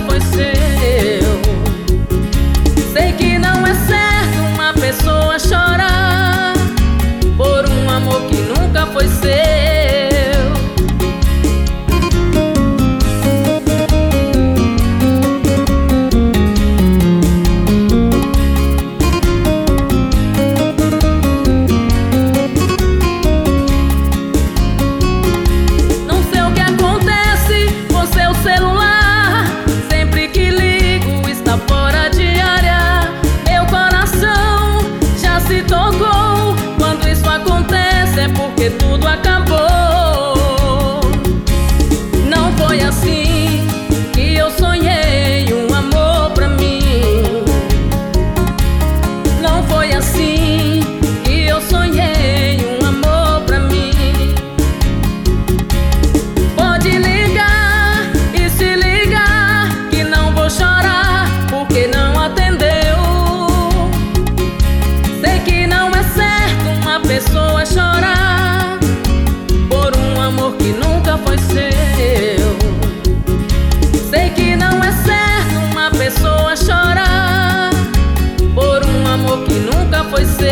foi seu. Sei que não é certo uma pessoa chorar por um amor que nunca foi seu. Porque tudo acabou. Não foi assim que eu sonhei um amor pra mim. Não foi assim que eu sonhei um amor pra mim. Pode ligar e se ligar que não vou chorar porque não atendeu. Sei que não é certo uma pessoa chorar que nunca foi seu. Sei que não é certo uma pessoa chorar por um amor que nunca foi seu.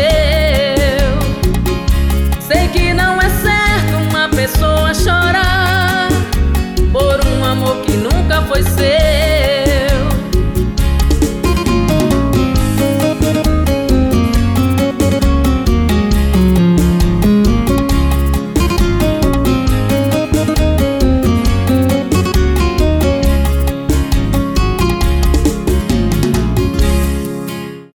Sei que não é certo uma pessoa chorar por um amor que nunca foi seu.